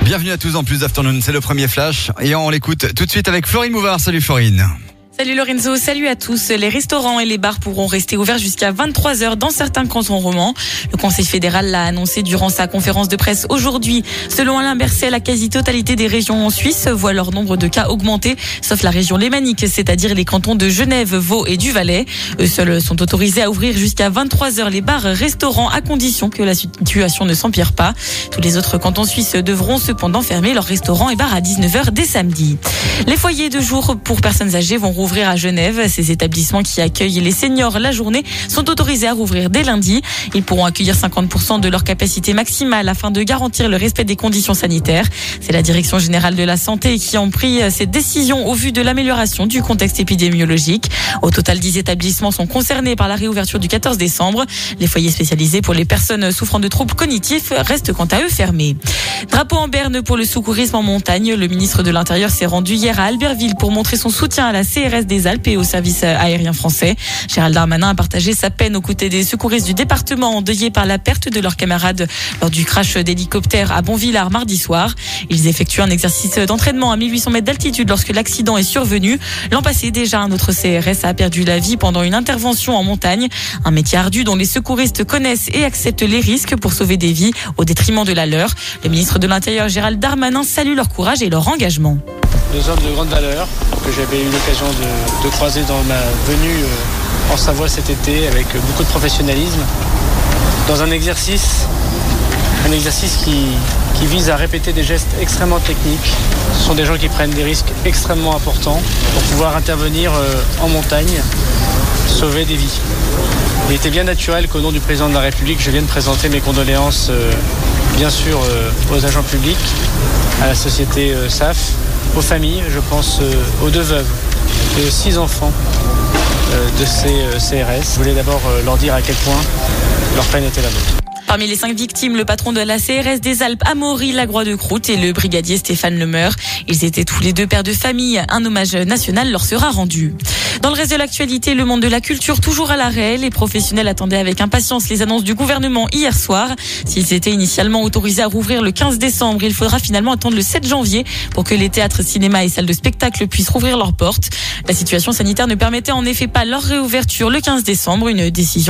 Bienvenue à tous dans Plus Afternoon, c'est le premier flash et on l'écoute tout de suite avec Florine Mouvard. Salut Florine. Salut Lorenzo, salut à tous. Les restaurants et les bars pourront rester ouverts jusqu'à 23h dans certains cantons romans. Le Conseil fédéral l'a annoncé durant sa conférence de presse aujourd'hui. Selon Alain Berset, la quasi-totalité des régions en Suisse voient leur nombre de cas augmenter, sauf la région lémanique, c'est-à-dire les cantons de Genève, Vaud et du Valais. Eux seuls sont autorisés à ouvrir jusqu'à 23h les bars, restaurants, à condition que la situation ne s'empire pas. Tous les autres cantons suisses devront cependant fermer leurs restaurants et bars à 19h dès samedi. Les foyers de jour pour personnes âgées vont rouvrir à Genève. Ces établissements qui accueillent les seniors la journée sont autorisés à rouvrir dès lundi. Ils pourront accueillir 50% de leur capacité maximale afin de garantir le respect des conditions sanitaires. C'est la Direction générale de la santé qui a pris cette décision au vu de l'amélioration du contexte épidémiologique. Au total, 10 établissements sont concernés par la réouverture du 14 décembre. Les foyers spécialisés pour les personnes souffrant de troubles cognitifs restent quant à eux fermés. Drapeau en berne pour le secourisme en montagne. Le ministre de l'Intérieur s'est rendu hier à Albertville pour montrer son soutien à la CRS des Alpes et au service aérien français. Gérald Darmanin a partagé sa peine aux côtés des secouristes du département endeuillés par la perte de leurs camarades lors du crash d'hélicoptère à Bonvillars mardi soir. Ils effectuent un exercice d'entraînement à 1800 mètres d'altitude lorsque l'accident est survenu. L'an passé, déjà, un autre CRS a perdu la vie pendant une intervention en montagne. Un métier ardu dont les secouristes connaissent et acceptent les risques pour sauver des vies au détriment de la leur. Le ministre de l'Intérieur, Gérald Darmanin, salue leur courage et leur engagement. Deux hommes de grande valeur que j'avais eu l'occasion de croiser dans ma venue en Savoie cet été avec beaucoup de professionnalisme dans un exercice qui vise à répéter des gestes extrêmement techniques. Ce sont des gens qui prennent des risques extrêmement importants pour pouvoir intervenir en montagne, sauver des vies. Il était bien naturel qu'au nom du président de la République, je vienne présenter mes condoléances bien sûr aux agents publics, à la société SAF, aux familles, je pense aux 2 veuves et aux 6 enfants de ces CRS. Je voulais d'abord leur dire à quel point leur peine était la nôtre. Parmi les 5 victimes, le patron de la CRS des Alpes, Amaury Lagroix-de-Croute, et le brigadier Stéphane Lemeur. Ils étaient tous les 2 pères de famille. Un hommage national leur sera rendu. Dans le reste de l'actualité, le monde de la culture toujours à l'arrêt. Les professionnels attendaient avec impatience les annonces du gouvernement hier soir. S'ils étaient initialement autorisés à rouvrir le 15 décembre, il faudra finalement attendre le 7 janvier pour que les théâtres, cinémas et salles de spectacle puissent rouvrir leurs portes. La situation sanitaire ne permettait en effet pas leur réouverture le 15 décembre, une décision